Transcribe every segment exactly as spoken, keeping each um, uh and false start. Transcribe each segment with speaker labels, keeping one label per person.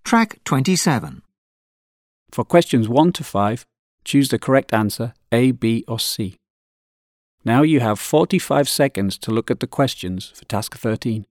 Speaker 1: Track twenty-seven.
Speaker 2: For questions one to five, choose the correct answer A, B or C. Now you have forty-five seconds to look at the questions for Task thirteen.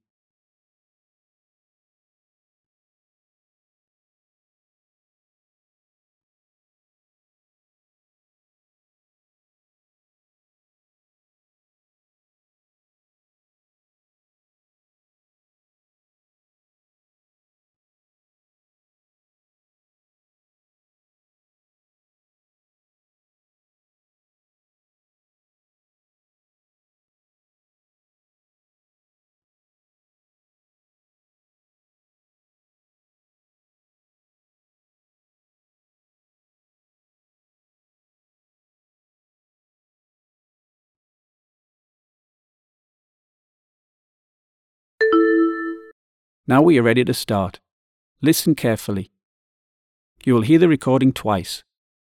Speaker 2: Now we are ready to start. Listen carefully. You will hear the recording twice.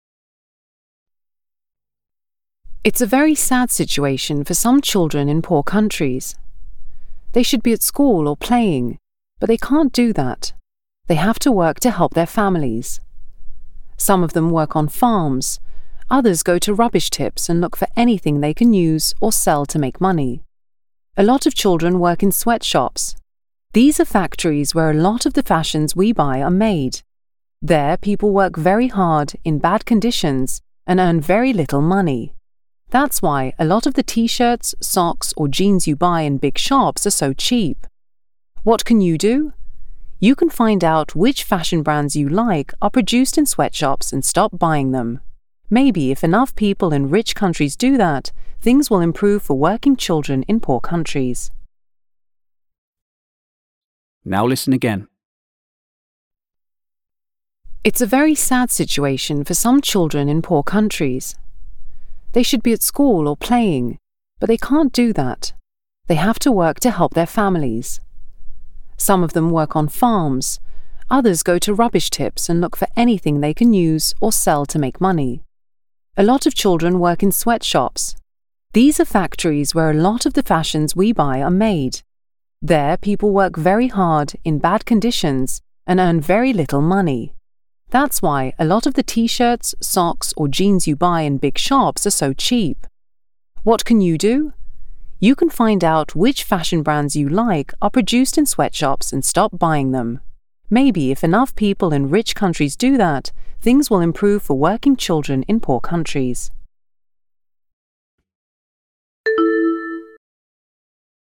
Speaker 3: It's a very sad situation for some children in poor countries. They should be at school or playing, but they can't do that. They have to work to help their families. Some of them work on farms. Others go to rubbish tips and look for anything they can use or sell to make money. A lot of children work in sweatshops. These are factories where a lot of the fashions we buy are made. There, people work very hard in bad conditions and earn very little money. That's why a lot of the t-shirts, socks or jeans you buy in big shops are so cheap. What can you do? You can find out which fashion brands you like are produced in sweatshops and stop buying them. Maybe if enough people in rich countries do that, things will improve for working children in poor countries.
Speaker 2: Now listen again.
Speaker 3: It's a very sad situation for some children in poor countries. They should be at school or playing, but they can't do that. They have to work to help their families. Some of them work on farms. Others go to rubbish tips and look for anything they can use or sell to make money. A lot of children work in sweatshops. These are factories where a lot of the fashions we buy are made. There, people work very hard in bad conditions and earn very little money. That's why a lot of the t-shirts, socks or jeans you buy in big shops are so cheap. What can you do? You can find out which fashion brands you like are produced in sweatshops and stop buying them. Maybe if enough people in rich countries do that, things will improve for working children in poor countries.